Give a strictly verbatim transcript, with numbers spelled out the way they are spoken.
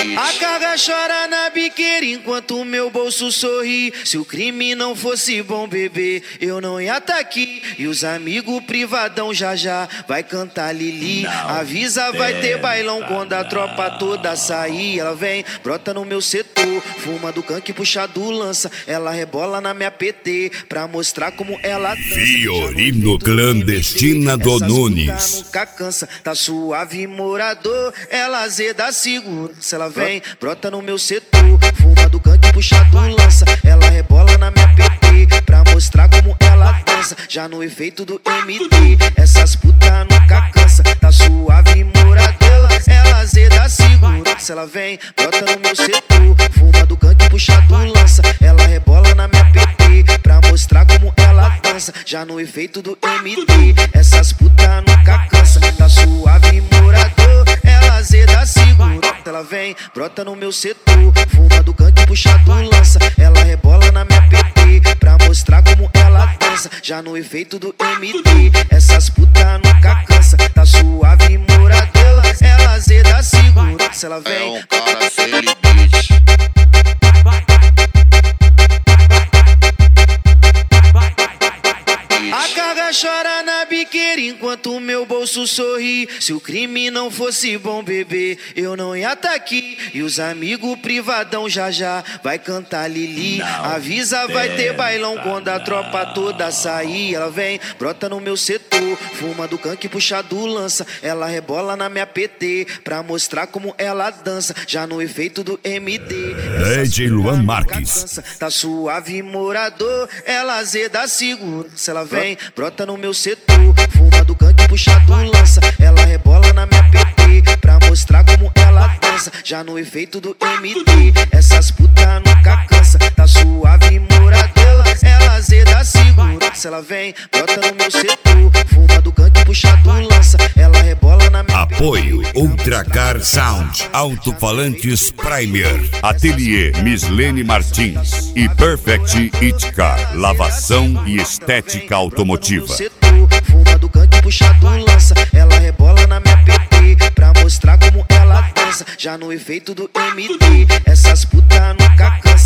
beat. A carga chora na biqueira enquanto o meu bolso sorri. Se o crime não fosse bom, bebê, eu não ia tá aqui. E os amigos privadão já já vai cantar Lili. Não Avisa, vai ter bailão quando a tropa toda sair. Ela vem, brota no meu setor, fuma do canque, puxa do lança. Ela rebola na minha P T pra mostrar como ela dança. Violino clandestina do Nunes. Nunca cansa, tá suave morador. Ela azeda segurança. Ela vem, brota no meu setor, fuma do canque, puxa do lança. Ela rebola na minha P T pra mostrar como ela dança. Já no efeito do M D, essas puta nunca cansa, tá suave morador. Ela azeda segurança. Ela vem, brota no meu setor, fuma do canque, puxa do lança. Ela rebola na minha P T pra mostrar como ela dança. Já no efeito do M D, essas puta nunca cansa, tá suave morador. Ela azeda segurança. Ela vem, brota no meu setor, fuma do canque, puxa do lança. Ela rebola na minha P T pra mostrar como ela dança. Já no efeito do M D, essas puta nunca cansa, tá suave morador. Ela azeda segurança. Ela vem, É um cara sem limite. a carga chora na biqueira enquanto o meu bolso sorri. Se o crime não fosse bom, bebê, eu não ia tá aqui. E os amigos privadão já já vai cantar Lili. Avisa, vai ter bailão quando a tropa toda sair. Ela vem, brota no meu setor, fuma do canque, puxa do lança. Ela rebola na minha P T pra mostrar como ela dança. Já no efeito do M D, D J Luan Marques. tá suave morador. Ela azeda segurança. Ela vem, brota no meu setor, fuma do canque, puxa do lança. Ela rebola na minha P T pra mostrar como ela dança. Já no efeito do M D, essas puta nunca cansa, tá suave morador. Ela azeda segurança. Ela vem, brota no meu setor, fuma do canque, puxa do lança. Ela rebola na minha Apoio Ultracar Sound, Alto-Falantes Primer, Ateliê Mislene Martins e Perfect It Car, lavação e estética automotiva. setor, fuma do canque, puxa do lança. Ela rebola na minha P T pra mostrar como ela dança. Já no efeito do M D, essas puta nunca cansa.